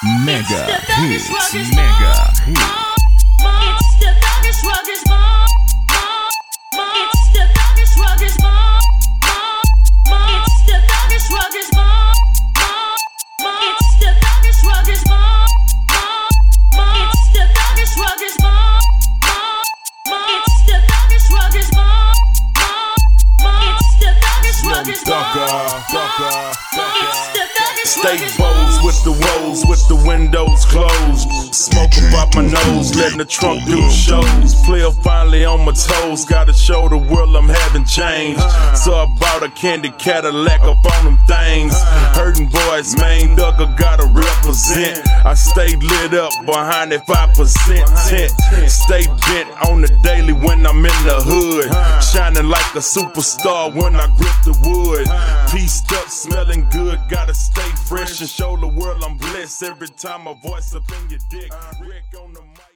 Mega hits, mega hits. It's the thuggish ruggers mom. It's the thuggish ruggers mom. It's the thuggish ruggers mom. It's the thuggish ruggers mom. It's the thuggish ruggers mom. It's the thuggish ruggers mom. It's the thuggish ruggers mom. It's the thuggish State ruggers bows with the woes, with the windows closed. Smoke up my nose, letting the trunk do shows. Player finally on my toes, gotta show the world I'm having change. So I bought a candy Cadillac up on them things. Hurting boys, main Duggar gotta represent. I stay lit up behind that 5% tent. Stay bent on the daily when I'm in the hood. Shining like a superstar when I grip the wood. Pieced up, smelling good, gotta stay fresh and show the world I'm blessed every time I voice up in your dick. Rick on the mic.